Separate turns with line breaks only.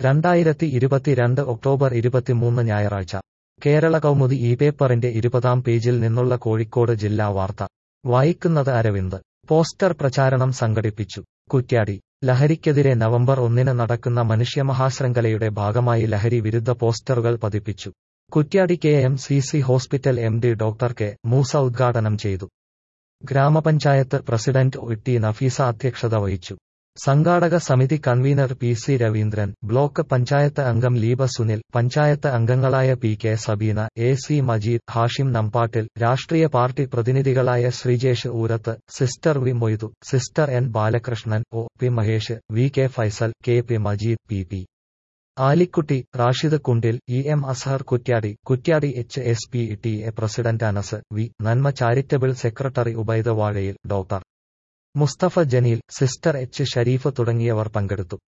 2022 October 23 ഞായറാഴ്ച കേരള കൗമുദി ഈ പേപ്പറിന്റെ 20-ാം പേജിൽ നിന്നുള്ള കോഴിക്കോട് ജില്ലാ വാർത്ത വായിക്കുന്നത് അരവിന്ദ്. പോസ്റ്റർ പ്രചാരണം സംഘടിപ്പിച്ചു. കുറ്റ്യാടി. ലഹരിക്കെതിരെ നവംബർ 1 നടക്കുന്ന മനുഷ്യമഹാശൃംഖലയുടെ ഭാഗമായി ലഹരി വിരുദ്ധ പോസ്റ്ററുകൾ പതിപ്പിച്ചു. Kuttiady KMCC hospital MD doctor K. Moosa ഉദ്ഘാടനം ചെയ്തു. ഗ്രാമപഞ്ചായത്ത് പ്രസിഡന്റ് OT നഫീസ അധ്യക്ഷത വഹിച്ചു. സംഘാടക സമിതി convener PC Raveendran, block panchayat അംഗം ലീബ സുനിൽ, പഞ്ചായത്ത് അംഗങ്ങളായ PK സബീന, AC മജീദ്, ഹാഷിം നമ്പാട്ടിൽ, രാഷ്ട്രീയ പാർട്ടി പ്രതിനിധികളായ Sreejesh Oorath, sister V Moidu, sister N Balakrishnan, OP Mahesh, VK Faisal, KP Majeed, PP Alikutty, Rashid Kundil, EM Azhar Kuttiady HSPTA president Anas V. Nanma charitable secretary Ubaid Vazhayil, doctor Musthafa Janeel, sister H Shareef തുടങ്ങിയവർ പങ്കെടുത്തു.